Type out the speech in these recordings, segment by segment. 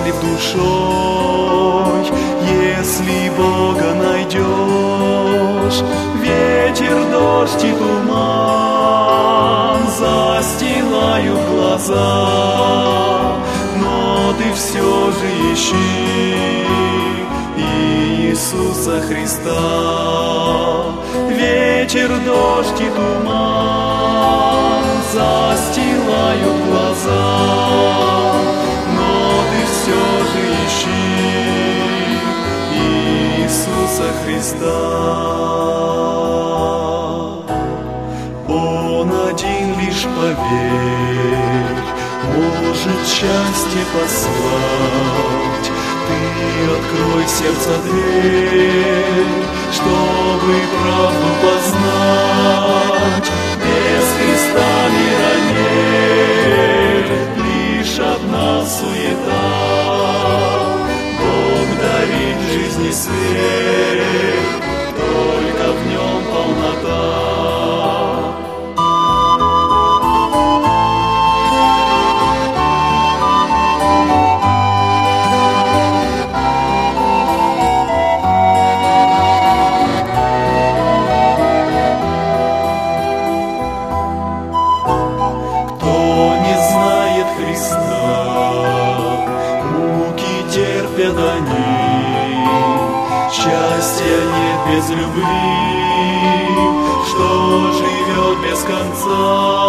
счастлив душой, если Бога найдешь. Ветер, дождь и туман застилают глаза, но ты все же ищи Иисуса Христа. Ветер, дождь и туман застилают глаза, но ты все же ищи Иисуса Христа. Он один лишь, поверь, может счастье послать. Ты открой сердце дверь, чтобы правду познать. Без Христа мира нет, лишь одна суета. Бог дарит жизни свет, только в нем полнота. Счастья нет без любви, что живет без конца.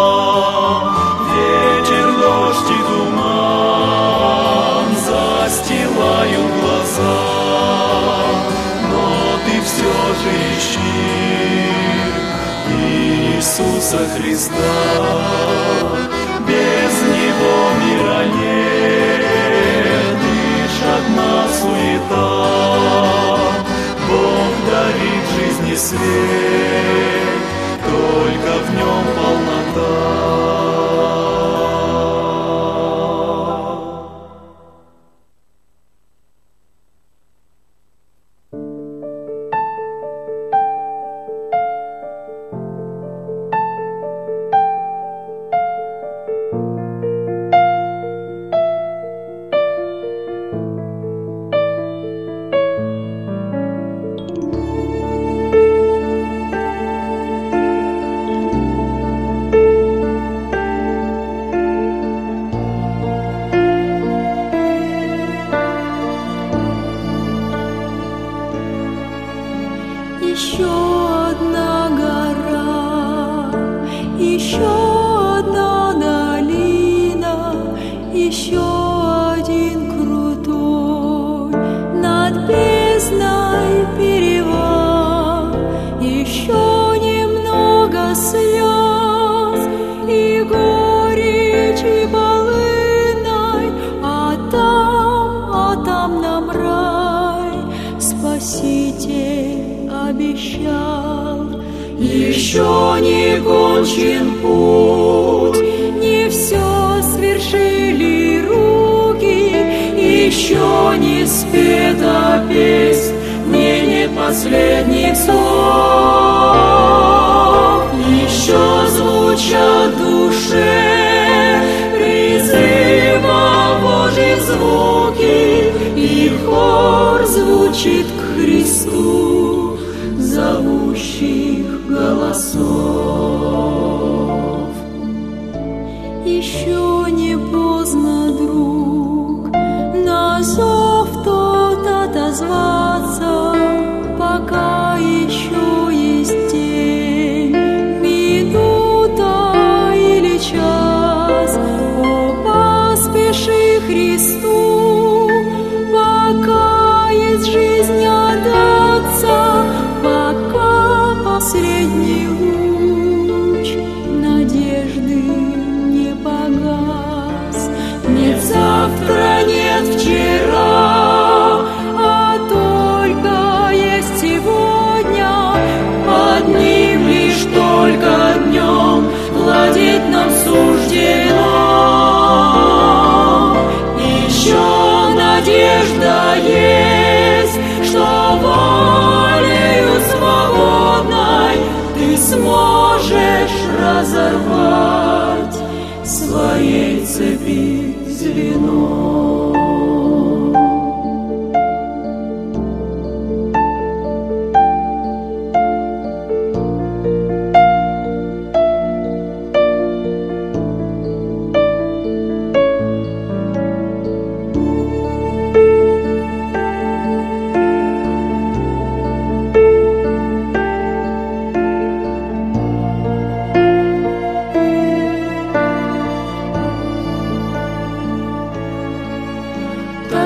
Ветер, дождь и туман застилают глаза, но ты все же ищи Иисуса Христа. Без Него мира нет, лишь одна суета. Бог дарит жизни свет, только в нем полнота. Еще не кончен путь, не все свершили руки, еще не спета песнь, мне нет последних слов. Еще звучат в душе призыва Божьи звуки, и хор звучит к Христу, зовущих голосов. Еще не поздно, друг, на зов тот отозваться, пока еще есть день, минута или час. О, поспеши Христу, пока есть жизнь отдаться, пока последний луч надежды не погас. Нет завтра, нет вчера, а только есть сегодня. Одним лишь только днем владеть нам суждено. Еще надежда есть, что волею свободной ты сможешь разорвать своей цепи звено.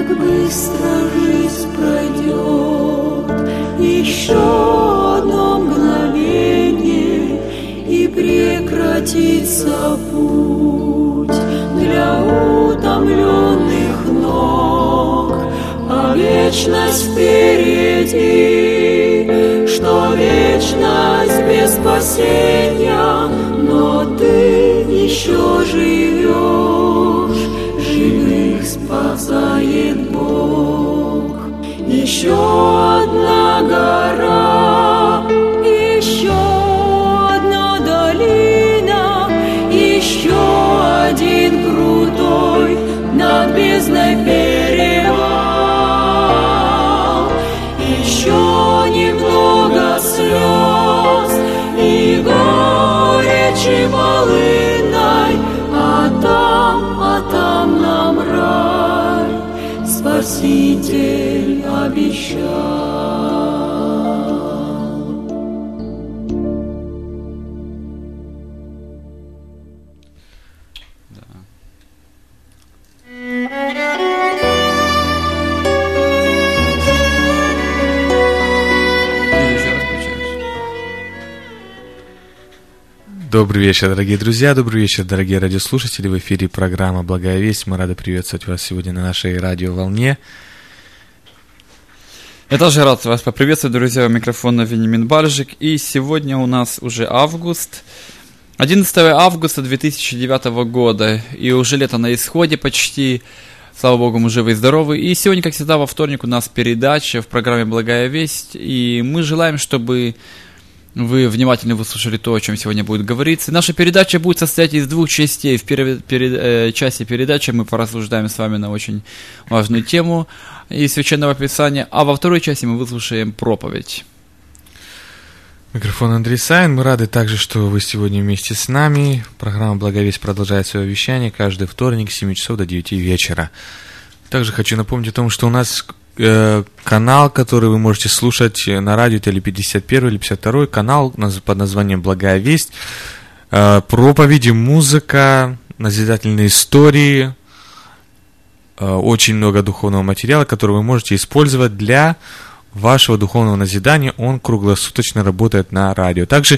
как быстро жизнь пройдет, еще одно мгновение, и прекратится путь для утомленных ног, а вечность впереди, что вечность без спасения, но ты еще живешь, живых спасает Бог. Еще одна гора, еще одна долина, еще один крутой над бездной перевал, еще немного слез и горечи волынной, а там нам рай Спаситель обещал. Добрый вечер, дорогие друзья, добрый вечер, дорогие радиослушатели. В эфире программа «Благая весть». Мы рады приветствовать вас сегодня на нашей радиоволне. Я тоже рад вас поприветствовать, друзья, у микрофона Вениамин Бальжик. И сегодня у нас уже август, 11 августа 2009 года, и уже лето на исходе почти. Слава Богу, мы живы и здоровы. И сегодня, как всегда, во вторник у нас передача в программе «Благая весть». И мы желаем, чтобы вы внимательно выслушали то, о чем сегодня будет говориться. Наша передача будет состоять из двух частей. В первой части передачи мы порассуждаем с вами на очень важную тему из Священного Писания, а во второй части мы выслушаем проповедь. Микрофон Андрей Саин. Мы рады также, что вы сегодня вместе с нами. Программа «Благая весть» продолжает свое вещание каждый вторник с 7 часов до 9 вечера. Также хочу напомнить о том, что у нас канал, который вы можете слушать на радио, это или 51 или 52 канал под названием «Благая весть». Проповеди, музыка, назидательные истории, очень много духовного материала, который вы можете использовать для вашего духовного назидания. Он круглосуточно работает на радио. Также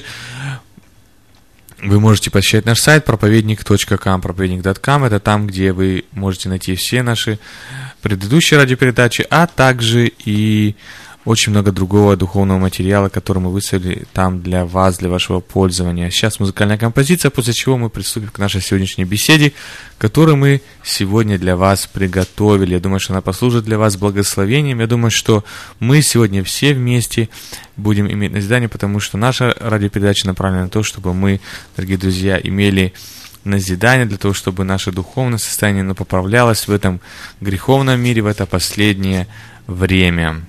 вы можете посещать наш сайт проповедник.com, проповедник.com. Это там, где вы можете найти все наши предыдущие радиопередачи, а также и очень много другого духовного материала, который мы выставили там для вас, для вашего пользования. Сейчас музыкальная композиция, после чего мы приступим к нашей сегодняшней беседе, которую мы сегодня для вас приготовили. Я думаю, что она послужит для вас благословением. Я думаю, что мы сегодня все вместе будем иметь назидание, потому что наша радиопередача направлена на то, чтобы мы, дорогие друзья, имели назидание, для того, чтобы наше духовное состояние поправлялось в этом греховном мире, в это последнее время.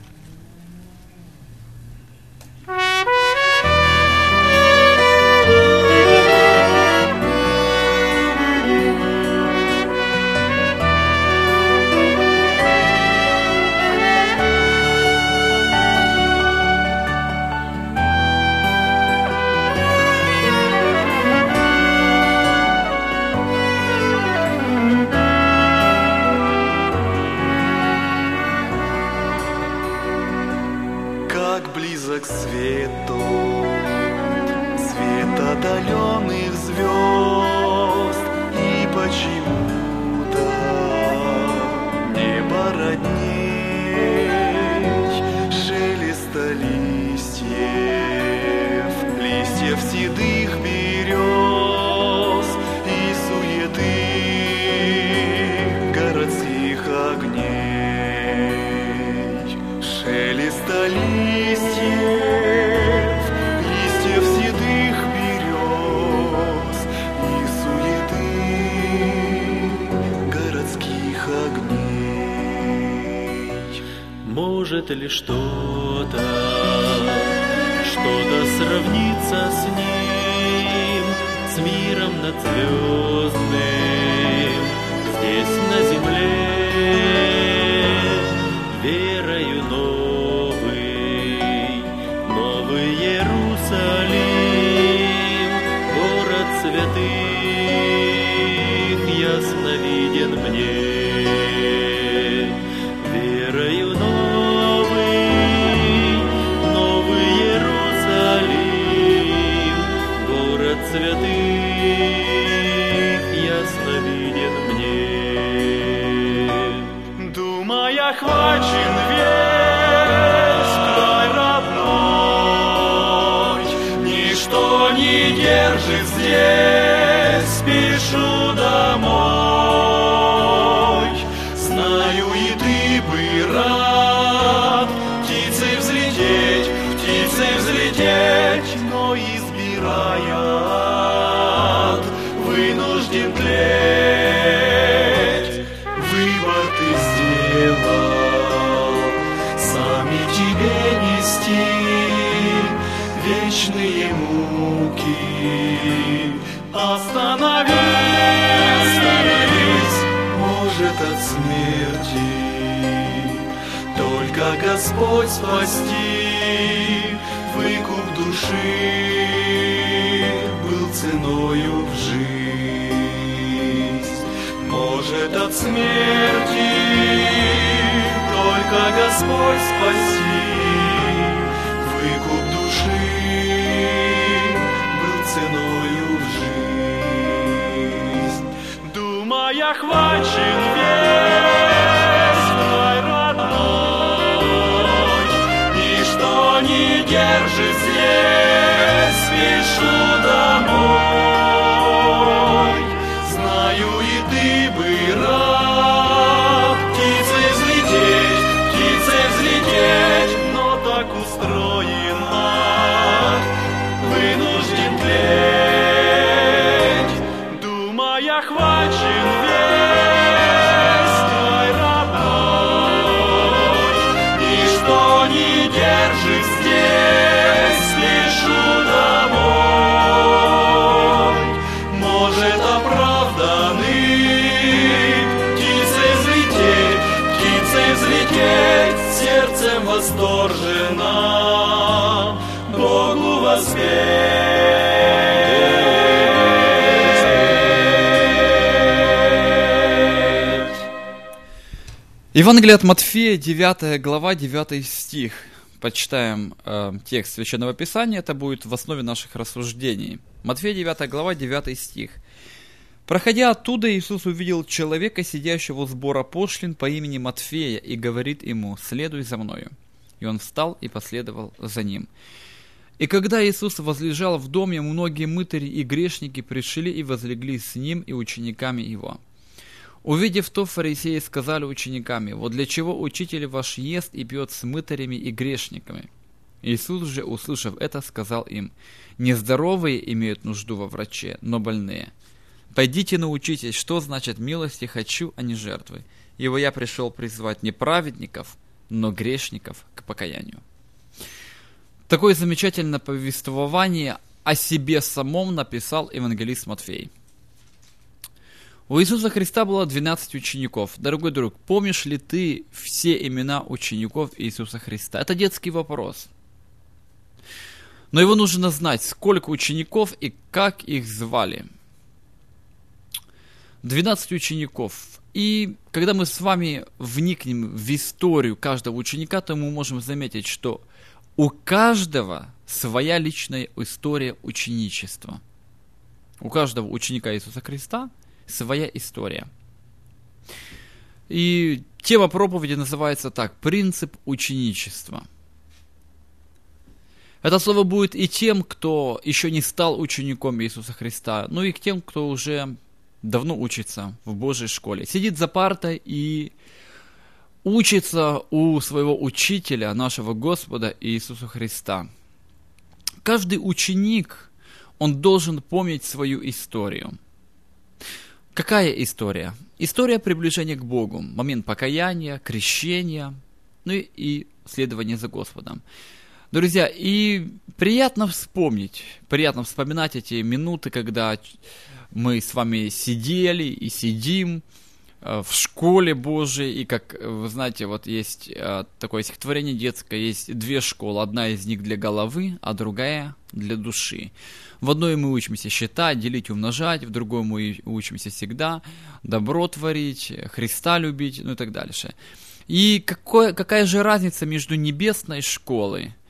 Может ли что-то сравниться с ним, с миром надзвездным, здесь на земле, верою новый Иерусалим, город святых, ясно виден мне. охвачен весь край родной, ничто не держит здесь, спешу домой. Знаю, и ты бы рад птицей взлететь, но избирая ад, вынужден тлеть. Выбор ты сделал, сами тебе нести вечные муки. Остановись, может, от смерти только Господь спасти. Выкуп души был ценою в жизнь. Может, от смерти только Господь спаси. Выкуп души был ценою в жизнь. Думай, охвачен весь край родной, ничто не держит здесь, спешу домой. Знаю, и ты бы рад птицей взлететь, но так устроен ад, вынужден тлеть. Думай, охвачен весь край родной, ничто не держит здесь, спешу домой. Может, оправданы птицей взлететь, сердцем восторженно Богу воспеть. Евангелие от Матфея, 9 глава, 9 стих. Почитаем текст Священного Писания, это будет в основе наших рассуждений. Матфея, 9 глава, 9 стих. «Проходя оттуда, Иисус увидел человека, сидящего у сбора пошлин по имени Матфея, и говорит ему: „Следуй за мною“. И он встал и последовал за ним. И когда Иисус возлежал в доме, многие мытари и грешники пришли и возлегли с ним и учениками его. Увидев то, фарисеи сказали учениками: „Вот для чего учитель ваш ест и пьет с мытарями и грешниками?“ Иисус же, услышав это, сказал им: „Нездоровые имеют нужду во враче, но больные. Пойдите научитесь, что значит милости хочу, а не жертвы. Ибо я пришел призвать не праведников, но грешников к покаянию“». Такое замечательное повествование о себе самом написал евангелист Матфей. У Иисуса Христа было 12 учеников. Дорогой друг, помнишь ли ты все имена учеников Иисуса Христа? Это детский вопрос. Но его нужно знать, сколько учеников и как их звали. 12 учеников. И когда мы с вами вникнем в историю каждого ученика, то мы можем заметить, что у каждого своя личная история ученичества. У каждого ученика Иисуса Христа своя история. И тема проповеди называется так: принцип ученичества. Это слово будет и тем, кто еще не стал учеником Иисуса Христа, но и к тем, кто уже давно учится в Божьей школе. Сидит за партой и учится у своего учителя, нашего Господа Иисуса Христа. Каждый ученик, он должен помнить свою историю. Какая история? История приближения к Богу, момент покаяния, крещения, ну и следования за Господом. Друзья, и приятно вспоминать эти минуты, когда мы с вами сидели и сидим в школе Божией, и как вы знаете, вот есть такое стихотворение детское, есть две школы, одна из них для головы, а другая для души. В одной мы учимся считать, делить, умножать, в другой мы учимся всегда добро творить, Христа любить, ну и так дальше. И какая же разница между небесной школой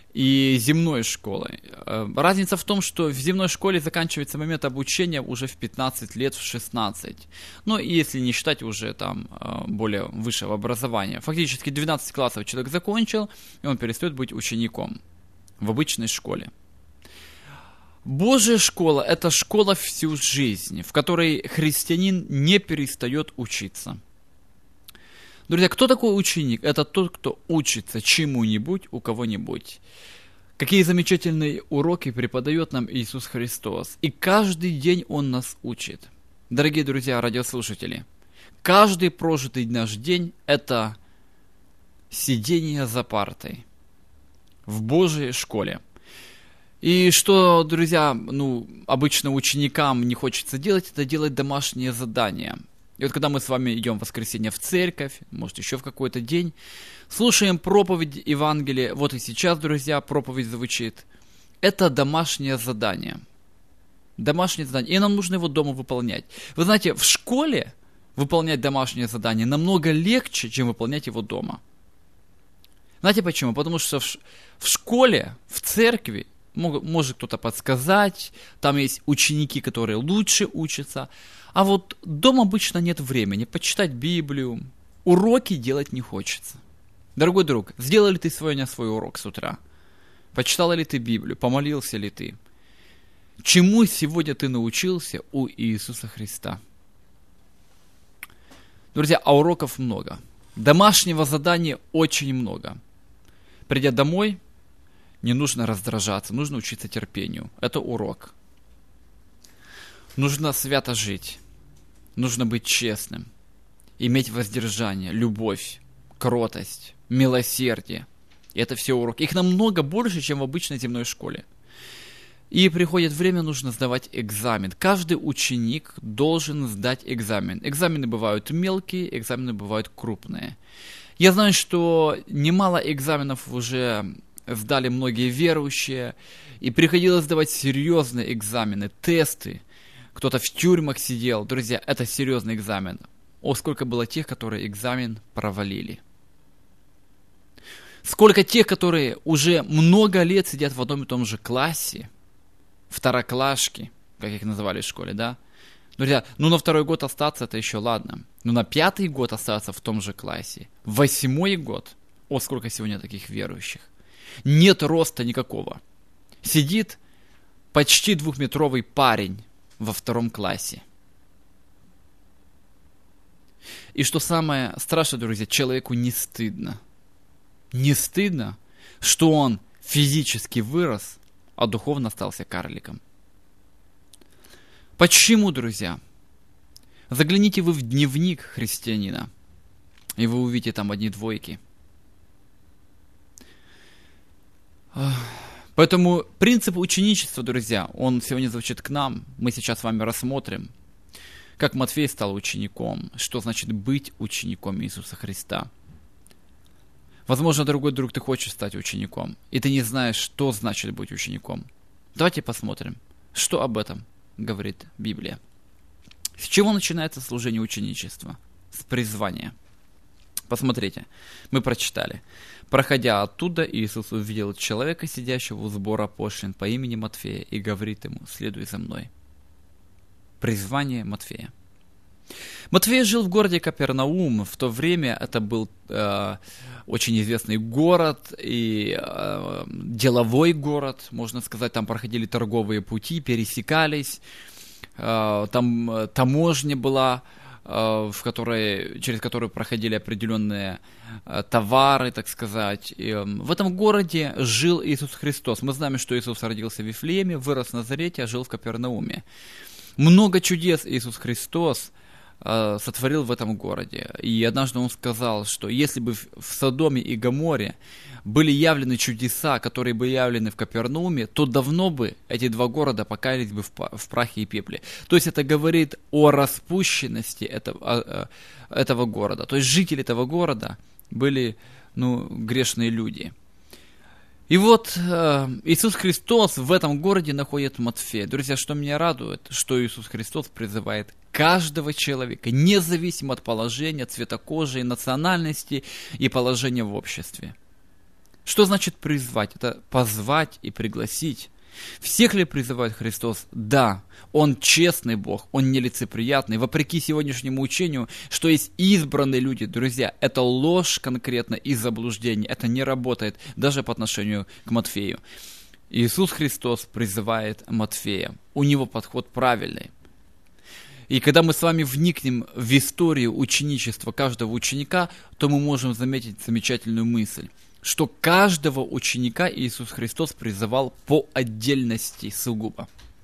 и земной школой. Разница в том, что в земной школе заканчивается момент обучения уже в 15 лет, в 16. Ну, и если не считать уже там более высшего образования. Фактически 12 классов человек закончил, и он перестает быть учеником в обычной школе. Божья школа – это школа всю жизнь, в которой христианин не перестает учиться. Друзья, кто такой ученик? Это тот, кто учится чему-нибудь у кого-нибудь. Какие замечательные уроки преподает нам Иисус Христос. И каждый день Он нас учит. Дорогие друзья, радиослушатели, каждый прожитый наш день – это сидение за партой в Божьей школе. И что, друзья, обычно ученикам не хочется делать, это делать домашние задания. И вот когда мы с вами идем в воскресенье в церковь, может еще в какой-то день, слушаем проповедь Евангелия, вот и сейчас, друзья, проповедь звучит. Это домашнее задание. Домашнее задание. И нам нужно его дома выполнять. Вы знаете, в школе выполнять домашнее задание намного легче, чем выполнять его дома. Знаете почему? Потому что в школе, в церкви, может кто-то подсказать, там есть ученики, которые лучше учатся, а вот дома обычно нет времени почитать Библию, уроки делать не хочется. Дорогой друг, сделал ли ты сегодня свой урок с утра? Почитал ли ты Библию? Помолился ли ты? Чему сегодня ты научился у Иисуса Христа? Друзья, а уроков много. Домашнего задания очень много. Придя домой, не нужно раздражаться, нужно учиться терпению. Это урок. Нужно свято жить. Нужно быть честным. Иметь воздержание, любовь, кротость, милосердие. И это все уроки. Их намного больше, чем в обычной земной школе. И приходит время, нужно сдавать экзамен. Каждый ученик должен сдать экзамен. Экзамены бывают мелкие, экзамены бывают крупные. Я знаю, что немало экзаменов уже сдали многие верующие, и приходилось сдавать серьезные экзамены, тесты. Кто-то в тюрьмах сидел. Друзья, это серьезный экзамен. О, сколько было тех, которые экзамен провалили. Сколько тех, которые уже много лет сидят в одном и том же классе, второклашки, как их называли в школе, да? Друзья, на второй год остаться, это еще ладно. Но на 5-й год остаться в том же классе. 8-й год. О, сколько сегодня таких верующих. Нет роста никакого. Сидит почти 2-метровый парень во 2 классе. И что самое страшное, друзья, человеку не стыдно. Не стыдно, что он физически вырос, а духовно остался карликом. Почему, друзья? Загляните вы в дневник христианина, и вы увидите там одни двойки. Поэтому принцип ученичества, друзья, он сегодня звучит к нам. Мы сейчас с вами рассмотрим, как Матфей стал учеником, что значит быть учеником Иисуса Христа. Возможно, дорогой друг, ты хочешь стать учеником, и ты не знаешь, что значит быть учеником. Давайте посмотрим, что об этом говорит Библия. С чего начинается служение ученичества? С призвания. Посмотрите, мы прочитали. Проходя оттуда, Иисус увидел человека, сидящего у сбора пошлин по имени Матфея, и говорит ему: «Следуй за мной». Призвание Матфея. Матфей жил в городе Капернаум. В то время это был очень известный город и деловой город, можно сказать. Там проходили торговые пути, пересекались. Там таможня была, через которую проходили определенные товары, так сказать. И в этом городе жил Иисус Христос. Мы знаем, что Иисус родился в Вифлееме, вырос в Назарете, а жил в Капернауме. Много чудес Иисус Христос сотворил в этом городе. И однажды Он сказал, что если бы в Содоме и Гоморе были явлены чудеса, которые были явлены в Капернауме, то давно бы эти 2 города покаялись бы в прахе и пепле. То есть это говорит о распущенности этого города. То есть жители этого города были грешные люди. И вот Иисус Христос в этом городе находит Матфея. Друзья, что меня радует, что Иисус Христос призывает каждого человека, независимо от положения, цвета кожи, национальности и положения в обществе. Что значит призвать? Это позвать и пригласить. Всех ли призывает Христос? Да. Он честный Бог, Он нелицеприятный. Вопреки сегодняшнему учению, что есть избранные люди, друзья, это ложь конкретно и заблуждение. Это не работает даже по отношению к Матфею. Иисус Христос призывает Матфея. У него подход правильный. И когда мы с вами вникнем в историю ученичества каждого ученика, то мы можем заметить замечательную мысль, что каждого ученика Иисус Христос призывал по отдельности сугубо.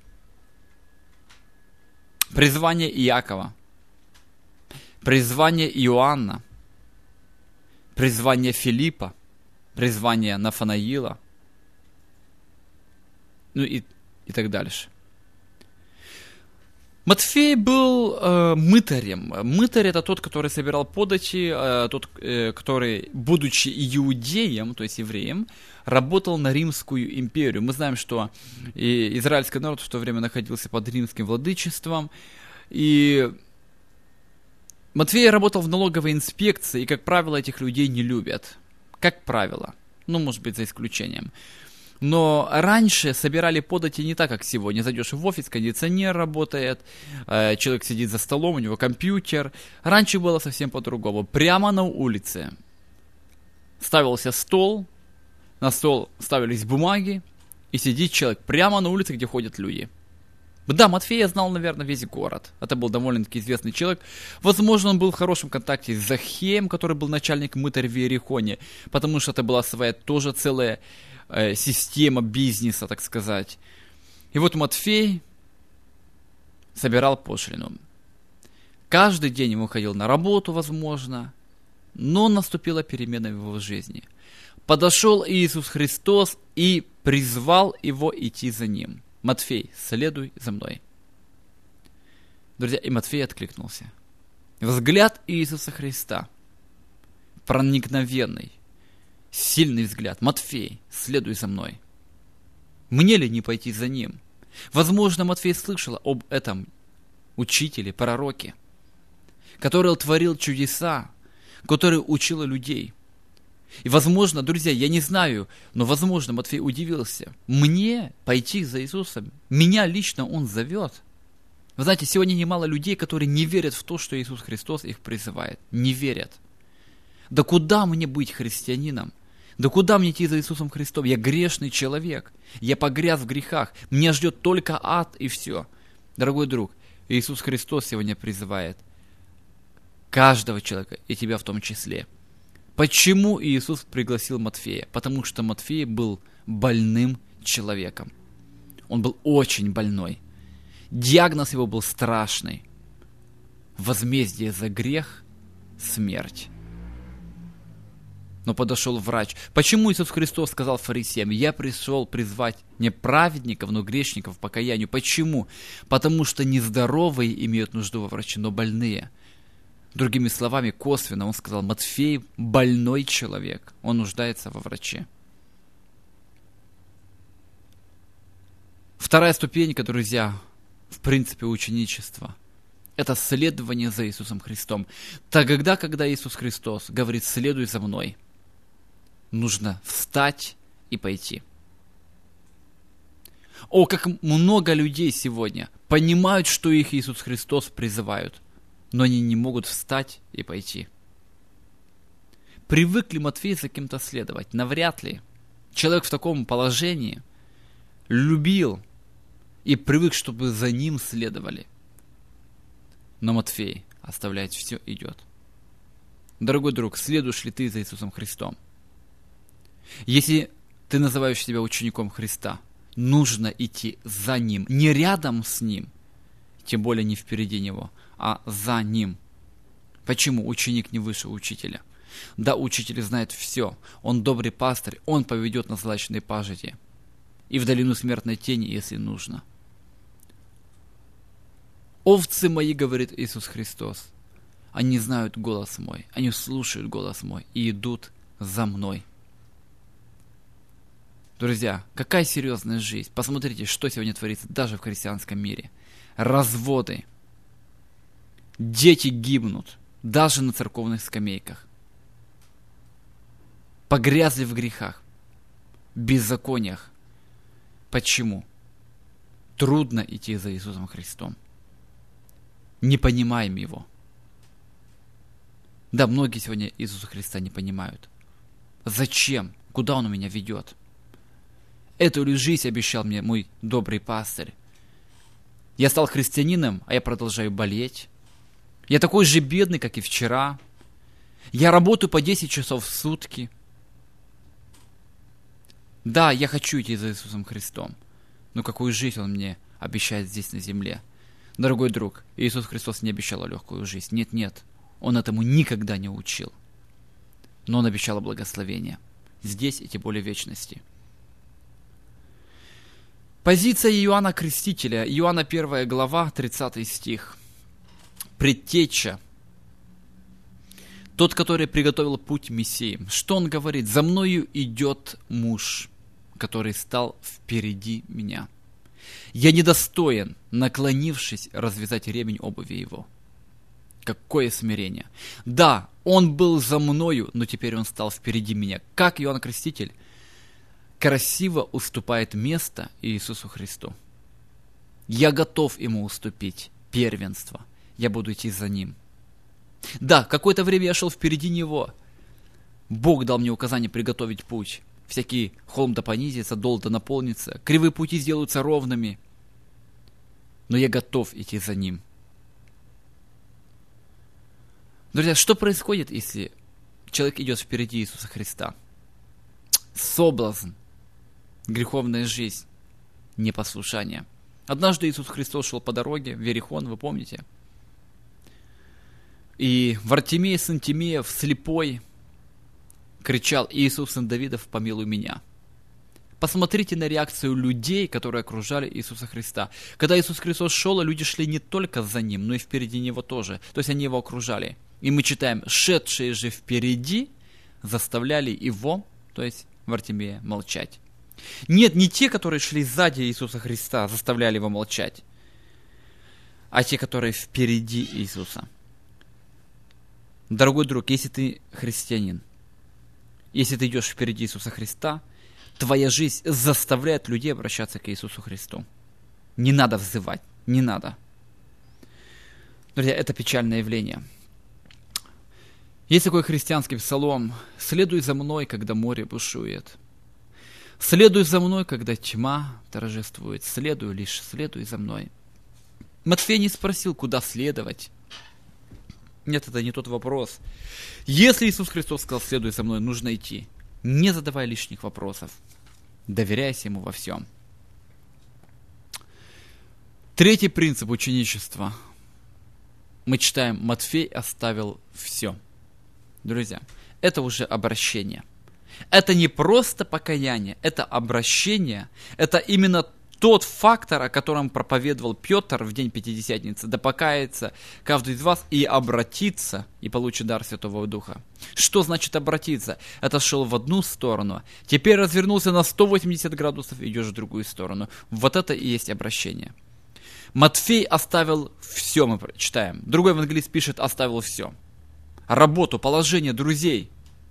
Призвание Иакова, призвание Иоанна, призвание Филиппа, призвание Нафанаила, ну и так дальше. Матфей был мытарем. Мытарь — это тот, который собирал подати, тот, который, будучи иудеем, то есть евреем, работал на Римскую империю. Мы знаем, что израильский народ в то время находился под римским владычеством, и Матфей работал в налоговой инспекции, и, как правило, этих людей не любят. Как правило. Ну, может быть, за исключением. Но раньше собирали подати не так, как сегодня. Зайдешь в офис, кондиционер работает, человек сидит за столом, у него компьютер. Раньше было совсем по-другому. Прямо на улице ставился стол, на стол ставились бумаги, и сидит человек прямо на улице, где ходят люди. Да, Матфея знал, наверное, весь город. Это был довольно-таки известный человек. Возможно, он был в хорошем контакте с Захеем, который был начальник мытаря в Иерихоне, потому что это была своя тоже целая система бизнеса, так сказать. И вот Матфей собирал пошлину. Каждый день ему ходил на работу, возможно, но наступила перемена в его жизни. Подошел Иисус Христос и призвал его идти за ним. Матфей, следуй за мной. Друзья, и Матфей откликнулся. Взгляд Иисуса Христа, проникновенный, сильный взгляд. Матфей, следуй за мной. Мне ли не пойти за ним? Возможно, Матфей слышал об этом учителе, пророке, который творил чудеса, который учил людей. И, возможно, друзья, я не знаю, но, возможно, Матфей удивился. Мне пойти за Иисусом? Меня лично Он зовет. Вы знаете, сегодня немало людей, которые не верят в то, что Иисус Христос их призывает. Не верят. Да куда мне быть христианином? Да куда мне идти за Иисусом Христом? Я грешный человек. Я погряз в грехах. Меня ждет только ад и все. Дорогой друг, Иисус Христос сегодня призывает каждого человека, и тебя в том числе. Почему Иисус пригласил Матфея? Потому что Матфей был больным человеком. Он был очень больной. Диагноз его был страшный. Возмездие за грех – смерть. Но подошел врач. Почему Иисус Христос сказал фарисеям: я пришел призвать не праведников, но грешников к покаянию? Почему? Потому что нездоровые имеют нужду во враче, но больные. Другими словами, косвенно он сказал: Матфей больной человек, он нуждается во враче. Вторая ступенька, друзья, в принципе ученичества – это следование за Иисусом Христом. Тогда, когда Иисус Христос говорит: следуй за мной, нужно встать и пойти. О, как много людей сегодня понимают, что их Иисус Христос призывают, но они не могут встать и пойти. Привык ли Матфей за кем-то следовать? Навряд ли. Человек в таком положении любил и привык, чтобы за ним следовали. Но Матфей оставляет все, идет. Дорогой друг, следуешь ли ты за Иисусом Христом? Если ты называешь себя учеником Христа, нужно идти за Ним, не рядом с Ним, тем более не впереди Него, а за Ним. Почему? Ученик не выше учителя. Да, учитель знает все. Он добрый пастырь, он поведет на злачные пажити и в долину смертной тени, если нужно. «Овцы мои, — говорит Иисус Христос, — они знают голос мой, они слушают голос мой и идут за мной». Друзья, какая серьезная жизнь. Посмотрите, что сегодня творится даже в христианском мире. Разводы. Дети гибнут, даже на церковных скамейках. Погрязли в грехах. беззакониях. Почему? Трудно идти за Иисусом Христом. Не понимаем Его. Да, многие сегодня Иисуса Христа не понимают. Зачем? Куда Он меня ведет? Эту ли жизнь обещал мне мой добрый пастырь? Я стал христианином, а я продолжаю болеть. Я такой же бедный, как и вчера. Я работаю по 10 часов в сутки. Да, я хочу идти за Иисусом Христом. Но какую жизнь Он мне обещает здесь на земле? Дорогой друг, Иисус Христос не обещал легкую жизнь. Нет. Он этому никогда не учил. Но Он обещал благословение. Здесь и тем более в вечности. Позиция Иоанна Крестителя. Иоанна 1 глава, 30 стих. Предтеча. Тот, который приготовил путь Мессии. Что он говорит? «За мною идет муж, который стал впереди меня. Я недостоин, наклонившись, развязать ремень обуви его». Какое смирение! Да, он был за мною, но теперь он стал впереди меня. Как Иоанн Креститель красиво уступает место Иисусу Христу. Я готов ему уступить первенство. Я буду идти за ним. Да, какое-то время я шел впереди него. Бог дал мне указание приготовить путь. Всякий холм да понизится, дол да наполнится, кривые пути сделаются ровными. Но я готов идти за ним. Друзья, что происходит, если человек идет впереди Иисуса Христа? Соблазн, греховная жизнь, непослушание. Однажды Иисус Христос шел по дороге в Иерихон, вы помните? И Вартимей, сын Тимеев, слепой, кричал: «Иисус, сын Давидов, помилуй меня». Посмотрите на реакцию людей, которые окружали Иисуса Христа. Когда Иисус Христос шел, люди шли не только за Ним, но и впереди Него тоже. То есть они Его окружали. И мы читаем: «Шедшие же впереди заставляли Его», то есть Вартимея, молчать. Нет, не те, которые шли сзади Иисуса Христа, заставляли Его молчать, а те, которые впереди Иисуса. Дорогой друг, если ты христианин, если ты идешь впереди Иисуса Христа, твоя жизнь заставляет людей обращаться к Иисусу Христу. Не надо взывать, не надо. Друзья, это печальное явление. Есть такой христианский псалом: «Следуй за мной, когда море бушует. Следуй за мной, когда тьма торжествует. Следуй за мной». Матфей не спросил, куда следовать. Нет, это не тот вопрос. Если Иисус Христос сказал: «Следуй за мной», нужно идти. Не задавай лишних вопросов. Доверяйся Ему во всем. Третий принцип ученичества. Мы читаем: Матфей оставил все. Друзья, это уже обращение. Это не просто покаяние, это обращение. Это именно тот фактор, о котором проповедовал Петр в день Пятидесятницы: «Да покается каждый из вас и обратится, и получит дар Святого Духа». Что значит обратиться? Это шел в одну сторону, теперь развернулся на 180 градусов и идешь в другую сторону. Вот это и есть обращение. Матфей оставил все, мы читаем. Другой евангелист пишет: оставил все. Работу, положение, друзей.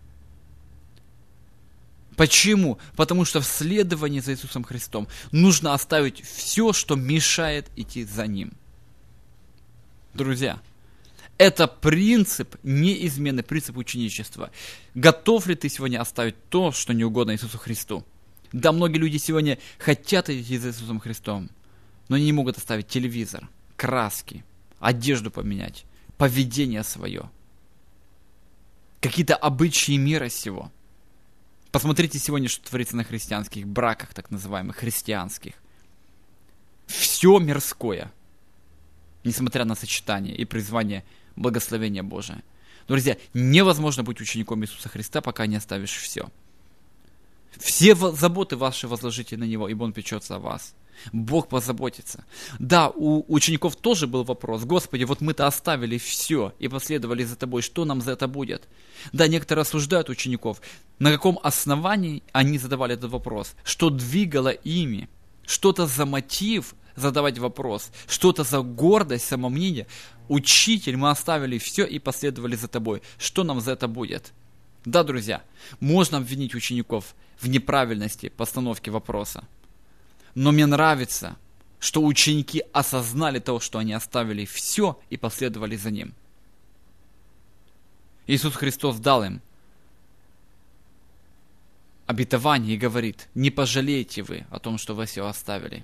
Почему? Потому что в следовании за Иисусом Христом нужно оставить все, что мешает идти за Ним. Друзья, это принцип неизменный, принцип ученичества. Готов ли ты сегодня оставить то, что не угодно Иисусу Христу? Да, многие люди сегодня хотят идти за Иисусом Христом, но они не могут оставить телевизор, краски, одежду поменять, поведение свое, какие-то обычаи мира сего. Посмотрите сегодня, что творится на христианских браках, так называемых христианских. Все мирское, несмотря на сочетание и призвание благословения Божия. Друзья, невозможно быть учеником Иисуса Христа, пока не оставишь все. Все заботы ваши возложите на Него, ибо Он печется о вас. Бог позаботится. Да, у учеников тоже был вопрос: Господи, вот мы-то оставили все и последовали за Тобой, что нам за это будет? Да, некоторые осуждают учеников. На каком основании они задавали этот вопрос? Что двигало ими? Что-то за мотив задавать вопрос? Что-то за гордость, самомнение? Учитель, мы оставили все и последовали за Тобой. Что нам за это будет? Да, друзья, можно обвинить учеников в неправильности постановки вопроса. Но мне нравится, что ученики осознали то, что они оставили все и последовали за Ним. Иисус Христос дал им обетование и говорит: не пожалеете вы о том, что вы все оставили.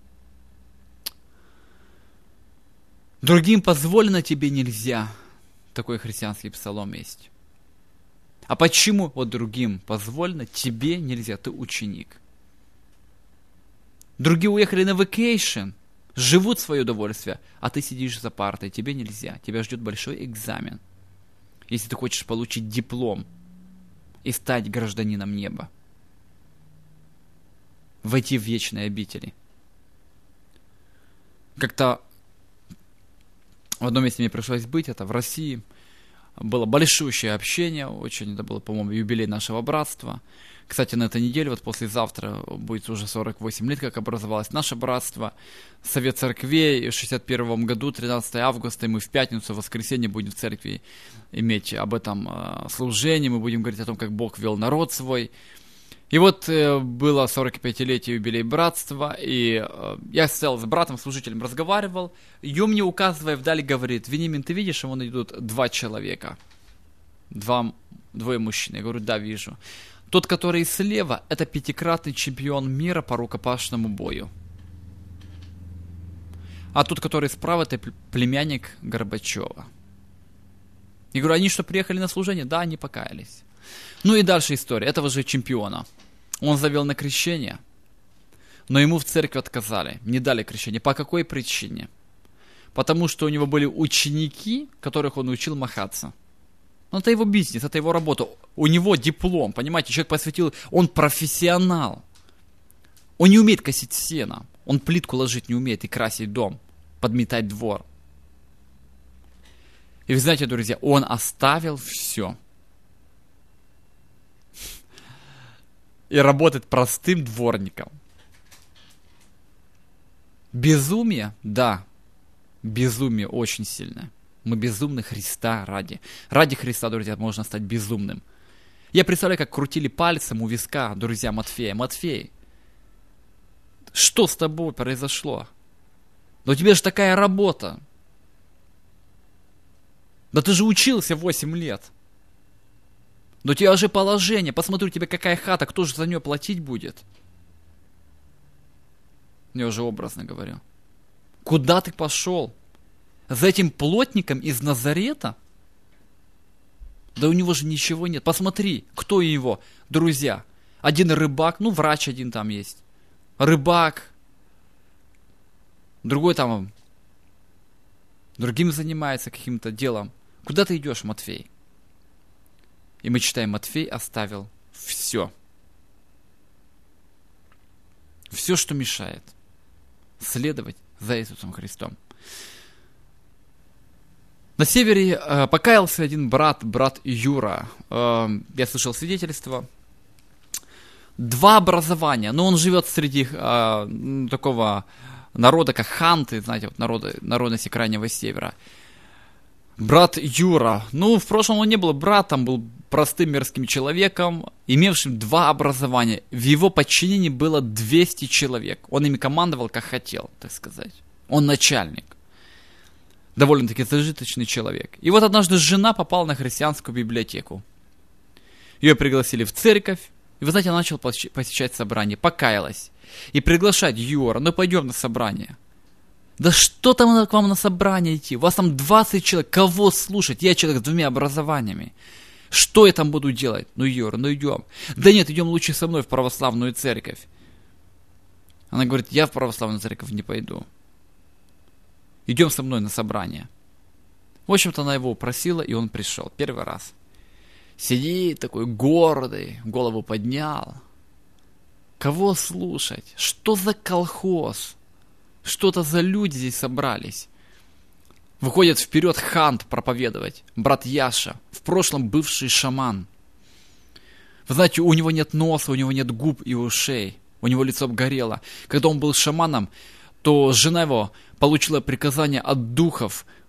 Другим позволено, тебе нельзя. Такой христианский псалом есть. А почему вот другим позволено, тебе нельзя, ты ученик? Другие уехали на вакейшн, живут в свое удовольствие, а ты сидишь за партой, тебе нельзя, тебя ждет большой экзамен, если ты хочешь получить диплом и стать гражданином неба, войти в вечные обители. Как-то в одном месте мне пришлось быть, это в России. Было большущее общение, очень, это был, по-моему, юбилей нашего братства. Кстати, на этой неделе, вот послезавтра, будет уже 48 лет, как образовалось наше братство. Совет церквей в 61 году, 13 августа, и мы в пятницу, в воскресенье будем в церкви иметь об этом служение, мы будем говорить о том, как Бог вел народ свой. И вот было 45-летие юбилей братства, и я стоял с братом, служителем, разговаривал, и он мне, указывая вдали, говорит: Вениамин, ты видишь, вон идут 2 человека, двое мужчин. Я говорю: да, вижу. Тот, который слева, это 5-кратный чемпион мира по рукопашному бою. А тот, который справа, это племянник Горбачева. Я говорю: они что, приехали на служение? Да, они покаялись. Ну и дальше история этого же чемпиона. Он завел на крещение, но ему в церкви отказали, не дали крещение. По какой причине? Потому что у него были ученики, которых он учил махаться. Ну, это его бизнес, это его работа. У него диплом, понимаете, человек посвятил, он профессионал. Он не умеет косить сено, он плитку ложить не умеет и красить дом, подметать двор. И вы знаете, друзья, он оставил все. И работает простым дворником. Безумие? Да. Безумие очень сильное. Мы безумны Христа ради. Ради Христа, друзья, можно стать безумным. Я представляю, как крутили пальцем у виска, друзья, Матфея. Матфей, что с тобой произошло? Да у тебя же такая работа. Да ты же учился 8 лет. Да у тебя же положение, посмотри, у тебя какая хата, кто же за нее платить будет? Я уже образно говорю. Куда ты пошел? За этим плотником из Назарета? Да у него же ничего нет. Посмотри, кто его друзья. Один рыбак, ну врач один там есть. Рыбак. Другой там другим занимается каким-то делом. Куда ты идешь, Матфей? И мы читаем, Матфей оставил все. Все, что мешает следовать за Иисусом Христом. На севере покаялся один брат Юра. Я слышал свидетельство. 2 образования. Но он живет среди такого народа, как ханты, знаете, вот народности Крайнего Севера. Брат Юра, ну, в прошлом он не был братом, был простым мирским человеком, имевшим 2 образования. В его подчинении было 200 человек. Он ими командовал, как хотел, так сказать. Он начальник. Довольно-таки зажиточный человек. И вот однажды жена попала на христианскую библиотеку. Ее пригласили в церковь. И вы знаете, она начала посещать собрание, покаялась. И приглашать: Юра, ну пойдем на собрание. Да что там к вам на собрание идти? У вас там 20 человек. Кого слушать? Я человек с 2 образованиями. Что я там буду делать? Ну, Юра, ну идем. Да нет, идем лучше со мной в православную церковь. Она говорит: я в православную церковь не пойду. Идем со мной на собрание. В общем-то, она его упросила, и он пришел. Первый раз. Сидит такой гордый, голову поднял. Кого слушать? Что за колхоз? Что-то за люди здесь собрались. Выходит вперед хант проповедовать, брат Яша, в прошлом бывший шаман. Вы знаете, у него нет носа, у него нет губ и ушей, у него лицо обгорело. Когда он был шаманом, то жена его получила приказание от духов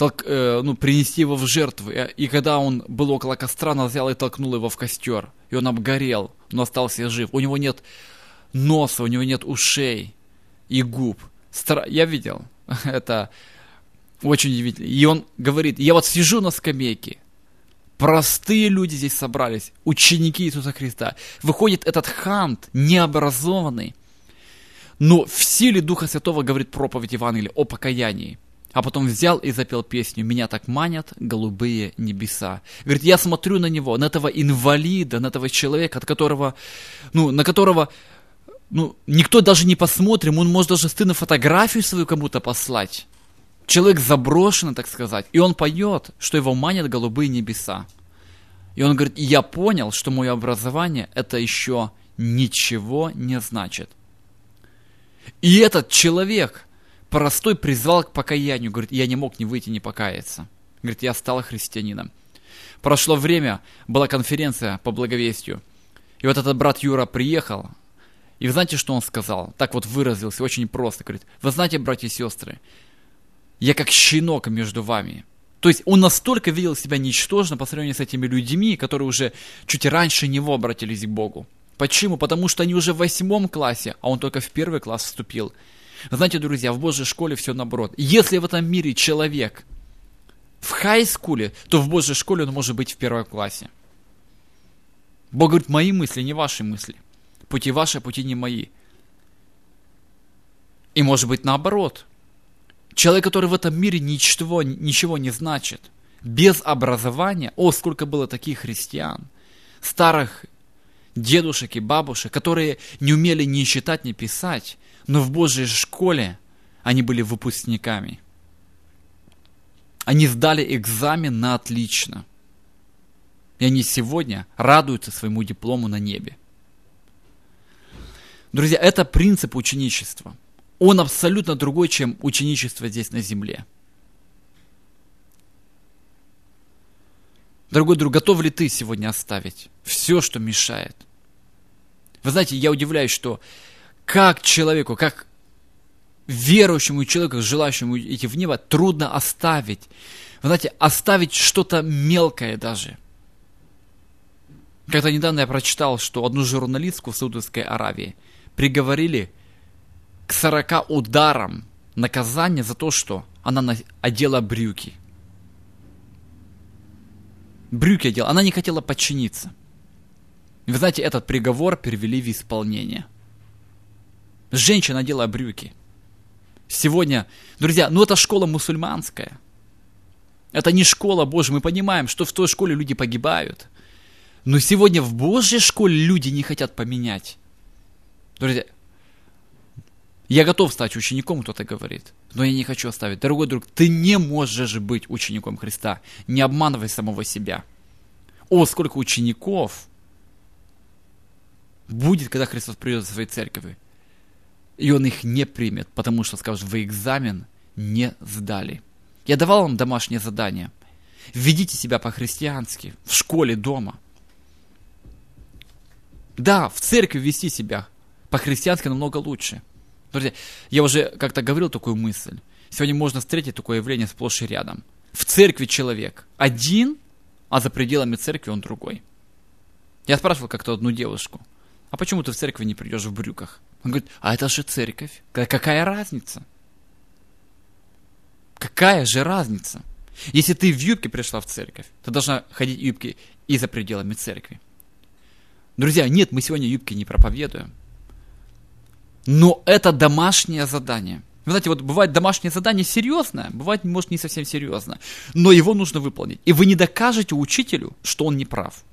принести его в жертву. И когда он был около костра, она взяла и толкнула его в костер. И он обгорел, но остался жив. У него нет носа, у него нет ушей и губ. Я видел. Это очень удивительно. И он говорит, я вот сижу на скамейке. Простые люди здесь собрались, ученики Иисуса Христа. Выходит этот хант, необразованный, но в силе Духа Святого говорит проповедь Евангелия о покаянии. А потом взял и запел песню «Меня так манят голубые небеса». Говорит, я смотрю на него, на этого инвалида, на этого человека, на которого никто даже не посмотрит, он может даже стыдно фотографию свою кому-то послать. Человек заброшенный, так сказать. И он поет, что его манят голубые небеса. И он говорит, я понял, что мое образование это еще ничего не значит. И этот человек простой призвал к покаянию. Говорит, я не мог не выйти, не покаяться. Говорит, я стал христианином. Прошло время, была конференция по благовестию. И вот этот брат Юра приехал. И вы знаете, что он сказал? Так вот выразился, очень просто. Говорит, вы знаете, братья и сестры, я как щенок между вами. То есть он настолько видел себя ничтожно по сравнению с этими людьми, которые уже чуть раньше него обратились к Богу. Почему? Потому что они уже в 8 классе, а он только в 1 класс вступил. Знаете, друзья, в Божьей школе все наоборот. Если в этом мире человек в хай-скуле, то в Божьей школе он может быть в 1 классе. Бог говорит, мои мысли, не ваши мысли. Пути ваши, пути не мои. И может быть наоборот. Человек, который в этом мире ничего не значит, без образования, сколько было таких христиан, старых дедушек и бабушек, которые не умели ни читать, ни писать, но в Божьей школе они были выпускниками. Они сдали экзамен на отлично. И они сегодня радуются своему диплому на небе. Друзья, это принцип ученичества. Он абсолютно другой, чем ученичество здесь на земле. Дорогой друг, готов ли ты сегодня оставить все, что мешает? Вы знаете, я удивляюсь, что как человеку, как верующему человеку, желающему идти в небо, трудно оставить. Вы знаете, оставить что-то мелкое даже. Как-то недавно я прочитал, что одну журналистку в Саудовской Аравии приговорили к 40 ударам наказания за то, что она одела брюки. Брюки одела. Она не хотела подчиниться. Вы знаете, этот приговор перевели в исполнение. Женщина одела брюки. Сегодня, друзья, это школа мусульманская. Это не школа Божья. Мы понимаем, что в той школе люди погибают. Но сегодня в Божьей школе люди не хотят поменять. Друзья, я готов стать учеником, кто-то говорит, но я не хочу оставить. Дорогой друг, ты не можешь быть учеником Христа. Не обманывай самого себя. Сколько учеников будет, когда Христос придет в своей церкви. И Он их не примет, потому что скажет, вы экзамен не сдали. Я давал вам домашнее задание. Ведите себя по-христиански, в школе, дома. Да, в церкви вести себя по-христиански намного лучше. Друзья, я уже как-то говорил такую мысль. Сегодня можно встретить такое явление сплошь и рядом. В церкви человек один, а за пределами церкви он другой. Я спрашивал как-то одну девушку, а почему ты в церкви не придешь в брюках? Он говорит, это же церковь. Какая разница? Какая же разница? Если ты в юбке пришла в церковь, ты должна ходить в юбке и за пределами церкви. Друзья, нет, мы сегодня юбки не проповедуем. Но это домашнее задание. Вы знаете, вот бывает домашнее задание серьезное, бывает, может, не совсем серьезно, но его нужно выполнить. И вы не докажете учителю, что он не прав.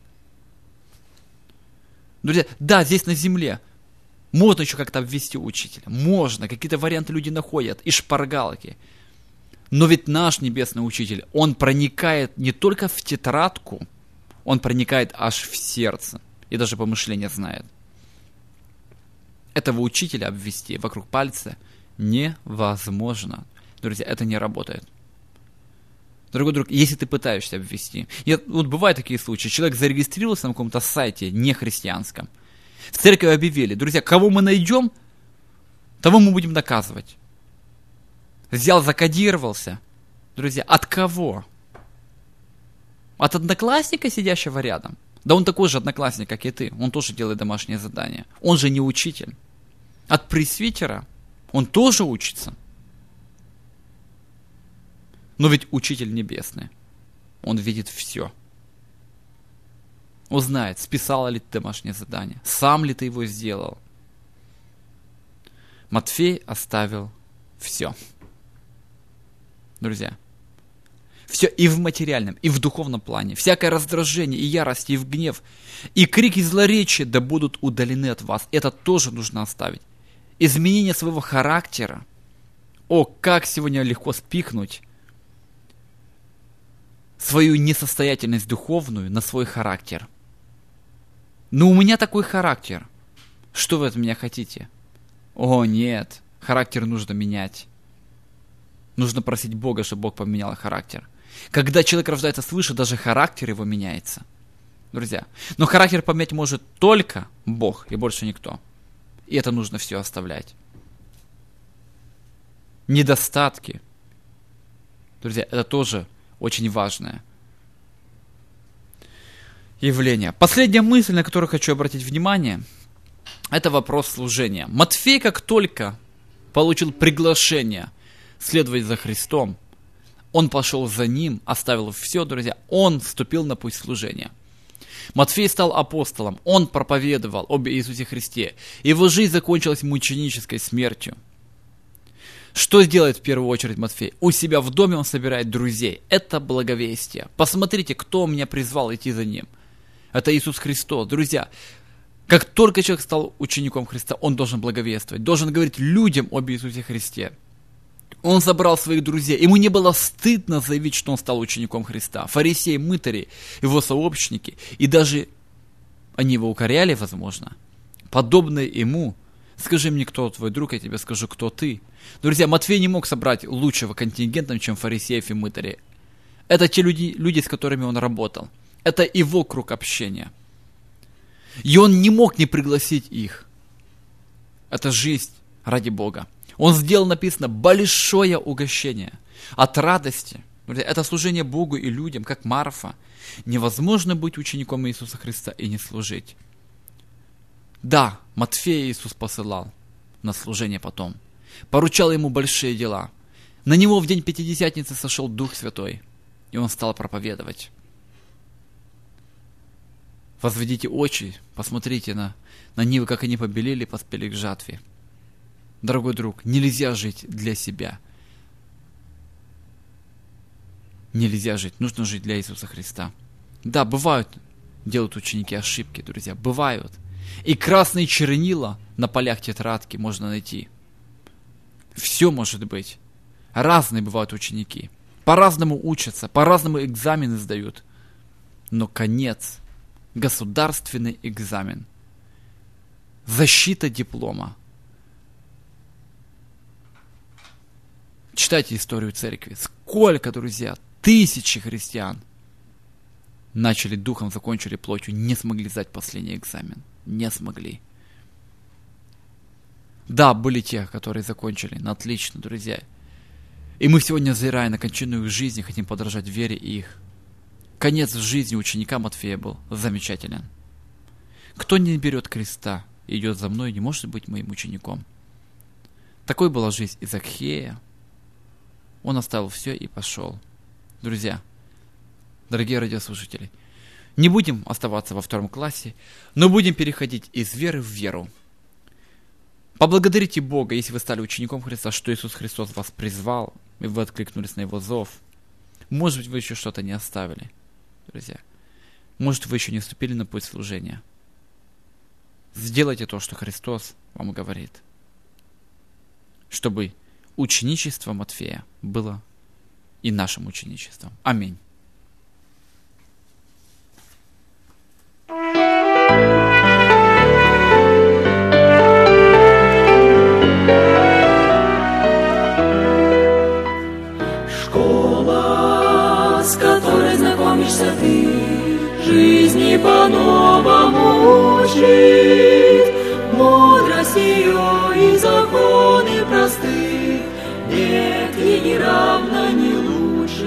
Друзья, да, здесь на земле можно еще как-то обвести учителя. Можно, какие-то варианты люди находят, и шпаргалки. Но ведь наш небесный учитель, он проникает не только в тетрадку, он проникает аж в сердце. И даже помышления знает. Этого учителя обвести вокруг пальца невозможно. Друзья, это не работает. Дорогой друг, если ты пытаешься обвести. Вот бывают такие случаи. Человек зарегистрировался на каком-то сайте нехристианском. В церкви объявили. Друзья, кого мы найдем, того мы будем наказывать. Взял, закодировался. Друзья, от кого? От одноклассника, сидящего рядом? Да он такой же одноклассник, как и ты. Он тоже делает домашнее задание. Он же не учитель. От пресвитера? Он тоже учится. Но ведь учитель небесный. Он видит все. Он знает, списала ли ты домашнее задание, сам ли ты его сделал. Матфей оставил все. Друзья, все и в материальном, и в духовном плане. Всякое раздражение, и ярость, и в гнев, и крики злоречия да будут удалены от вас. Это тоже нужно оставить. Изменение своего характера. О, как сегодня легко спихнуть свою несостоятельность духовную на свой характер. Но у меня такой характер. Что вы от меня хотите? О, нет, характер нужно менять. Нужно просить Бога, чтобы Бог поменял характер. Когда человек рождается свыше, даже характер его меняется. Друзья, но характер поменять может только Бог и больше никто. И это нужно все оставлять. Недостатки. Друзья, это тоже очень важное явление. Последняя мысль, на которую хочу обратить внимание, это вопрос служения. Матфей, как только получил приглашение следовать за Христом, он пошел за Ним, оставил все, друзья, он вступил на путь служения. Матфей стал апостолом, он проповедовал об Иисусе Христе. Его жизнь закончилась мученической смертью. Что сделает в первую очередь Матфей? У себя в доме он собирает друзей. Это благовестие. Посмотрите, кто меня призвал идти за ним. Это Иисус Христос. Друзья, как только человек стал учеником Христа, он должен благовествовать, должен говорить людям об Иисусе Христе. Он собрал своих друзей. Ему не было стыдно заявить, что он стал учеником Христа. Фарисеи, мытари, его сообщники, и даже они его укоряли, возможно. Подобные ему: скажи мне, кто твой друг, я тебе скажу, кто ты. Друзья, Матфей не мог собрать лучшего контингента, чем фарисеев и мытарей. Это те люди, с которыми он работал. Это его круг общения. И он не мог не пригласить их. Это жизнь ради Бога. Он сделал, написано, большое угощение от радости. Друзья, это служение Богу и людям, как Марфа. Невозможно быть учеником Иисуса Христа и не служить. Да, Матфея Иисус посылал на служение потом. Поручал ему большие дела. На него в день Пятидесятницы сошел Дух Святой, и он стал проповедовать. Возведите очи, посмотрите на нивы, как они побелели, поспели к жатве. Дорогой друг, нельзя жить для себя. Нельзя жить, нужно жить для Иисуса Христа. Да, бывают, делают ученики ошибки, друзья, бывают. И красные чернила на полях тетрадки можно найти. Все может быть. Разные бывают ученики. По-разному учатся, по-разному экзамены сдают. Но конец, государственный экзамен, защита диплома. Читайте историю церкви. Сколько, друзья, тысячи христиан начали духом, закончили плотью, не смогли сдать последний экзамен. Не смогли. Да, были те, которые закончили. Но отлично, друзья. И мы сегодня, взирая на кончину их жизни, хотим подражать вере их. Конец жизни ученика Матфея был замечателен. Кто не берет креста и идет за мной, не может быть моим учеником. Такой была жизнь и Закхея. Он оставил все и пошел. Друзья, дорогие радиослушатели, не будем оставаться во втором классе, но будем переходить из веры в веру. Поблагодарите Бога, если вы стали учеником Христа, что Иисус Христос вас призвал, и вы откликнулись на Его зов. Может быть, вы еще что-то не оставили, друзья. Может, вы еще не вступили на путь служения. Сделайте то, что Христос вам говорит, чтобы ученичество Матфея было и нашим ученичеством. Аминь. Школа, с которой знакомишься ты, жизни по-новому учит, мудрость ее и законы просты, нет ей ни равна, ни лучше.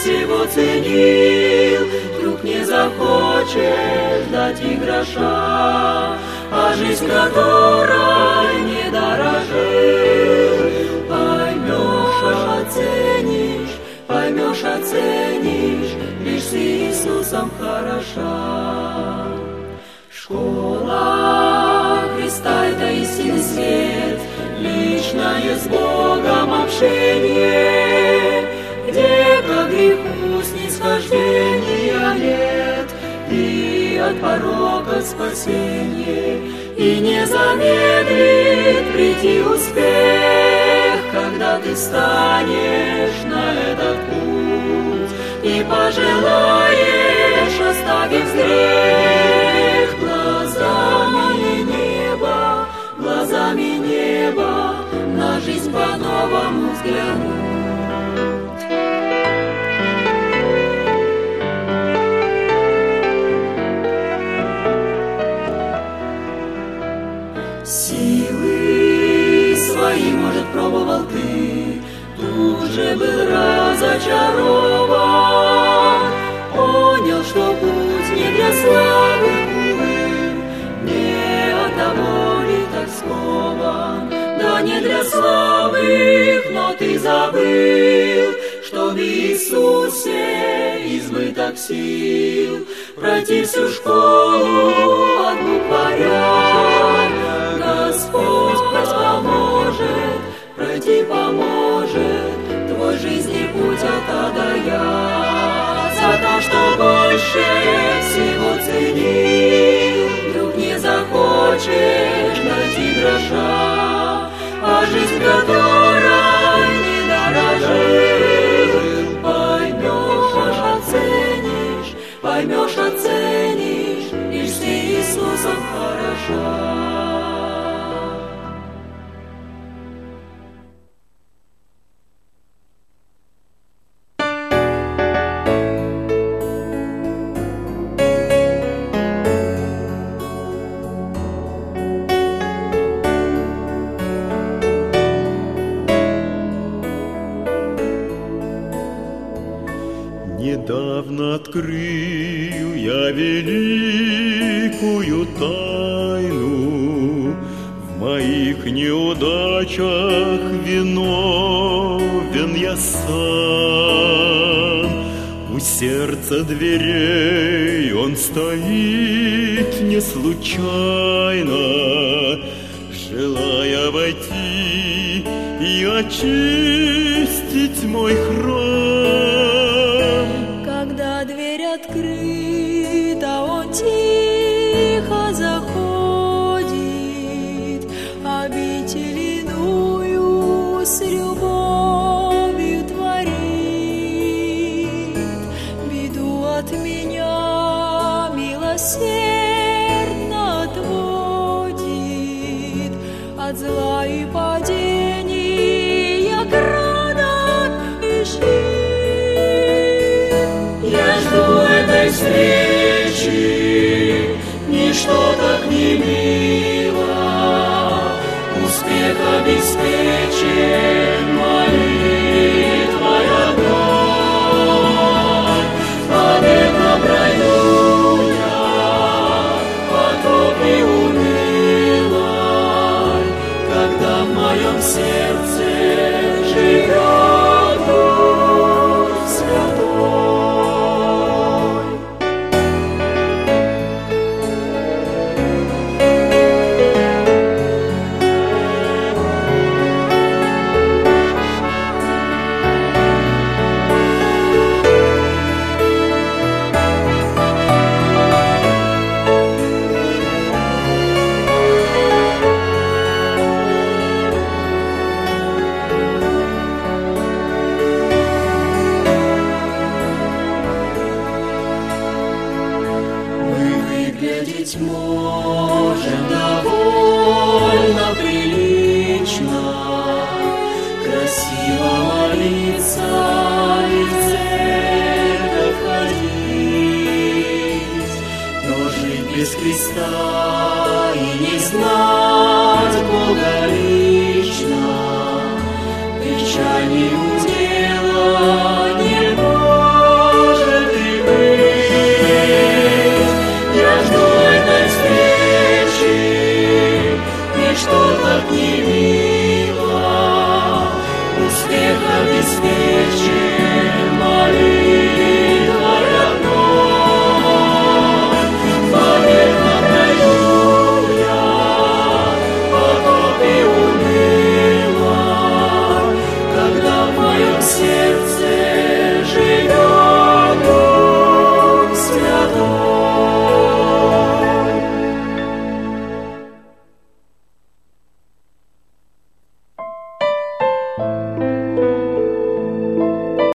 всего ценил, вдруг не захочешь дать и гроша, а жизнь, которой не дорожил, поймешь, оценишь, лишь с Иисусом хороша. Школа Христа — это истинный свет, личное с Богом общение, где к греху снисхождения нет, и от порока спасение, и не замедлит прийти успех, когда ты станешь на этот путь и пожелаешь, оставив грех, глазами неба на жизнь по-новому взглянуть. Силы свои, может, пробовал ты, тут же был разочарован, понял, что путь не для славы, не от того ли так скован, да не для славы, но ты забыл, что в Иисусе избыток сил, пройти всю школу от букваря. Господь поможет, пройти поможет твой жизни путь от А до Я. За то, что больше всего ценил, вдруг не захочешь найти гроша, а жизнь, которой не дорожил, поймешь, оценишь, лишь с Иисусом хороша. Недавно открыл я великую тайну, в моих неудачах виновен я сам. У сердца дверей он стоит не случайно, желая войти и очистить мой храм. Когда дверь открыта, он тихо заходит, обитель иную с любовью творит. Беду от меня милосердно отводит, от зла и падения градом ищет. Я жду этой встречи, ничто так не мило, успех обеспечен, молитвой одной. Победно пройду я потоки унылой, когда в моем сердце живет Дух Святой. Можем довольно